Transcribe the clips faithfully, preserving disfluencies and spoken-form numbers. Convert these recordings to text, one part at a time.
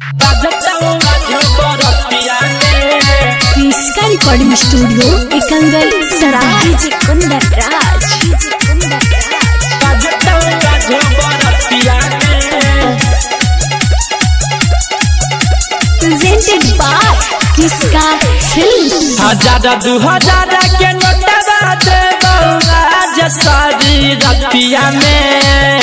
इसका recording studio Ekangal Sarai Kundar Raj Kundar presented by किसका फिल्म। हजार दू हजार के नोटवा दे आज सारी रतिया में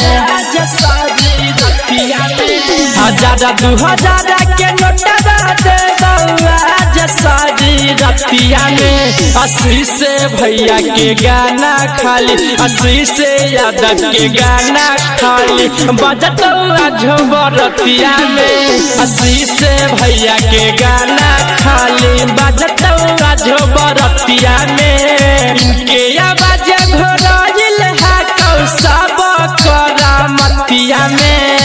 हजार दू हजार के नोटवा दे आज सारी रतिया में अस्सी से भैया के गाना खाली अस्सी से यादव के गाना खाली बजत बरतिया में अस्सी से भैया के गाना खाली बजत बरतिया में इनके आवाज घोरल है कौ सब करामतिया में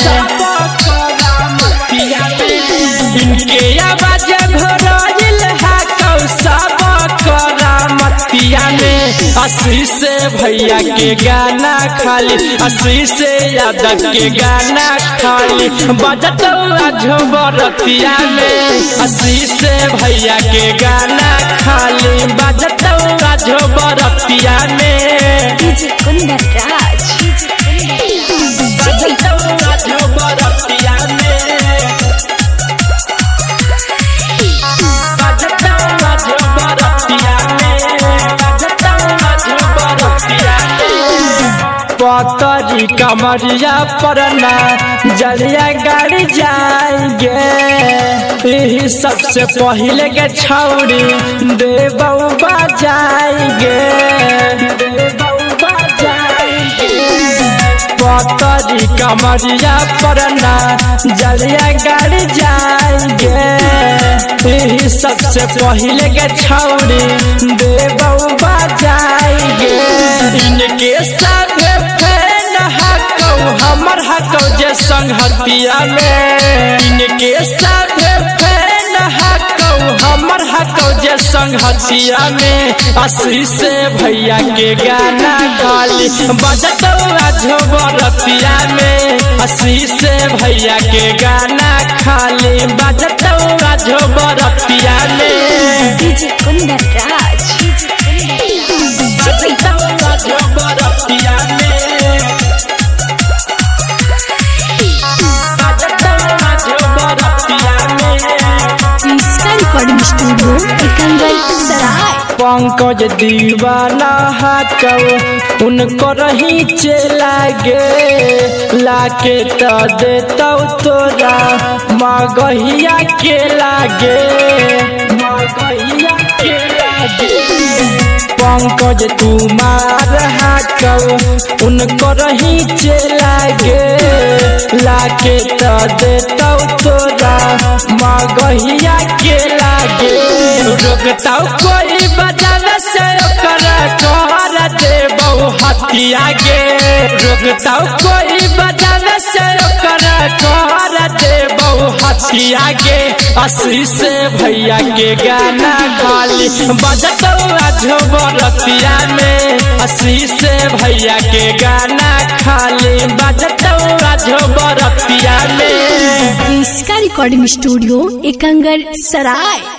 इनके आवाज घोरल है कौ सब करामतिया में अस्सी से भैया के गाना खाली अस्सी से यादव के गाना खाली बजत बरतिया में अस्सी से भैया के गाना खाली बजत बरतिया में कुंदर राज बरतिया में पतरी कमरिया परना जलिया गाड़ी जाएंगे यही सबसे पहले के छौड़ी देवऊ बजाएंगे पतरी कमरिया परना जलिया गाड़ी जाएंगे यही सबसे पहले के छौड़ी देवऊ बजाएंगे इनके साथ हमर हको जे संगतिया में इनके साथ फैन हको हमर हको जे संगतिया में अस्सी से भैया के गाना खाली बजत बरतिया में अस्सी से भैया के गाना खाली बजत बरतिया में कुंदर राज बरतिया में रिकॉर्डिंग स्टूडियो एकंगल सराय पंकज दीवाना हटो उनको रही चलागे लाके तो देता तोरा मगहिया के लागे मगहिया के लागे पंकज तुम्हार हटो उनको रही चलागे लाके तो देता तोरा मगहिया के लागे रोकता कोई बजावे से कर दे बहु हथिया गे रोकता कोई बजावे से कर दे बहु हथिया गे अस्सी से भैया के गाना खाली बजत बरतिया में अस्सी से भैया के गाना खाली बजत बरतिया में इसका रिकॉर्डिंग स्टूडियो एकंगल सराय।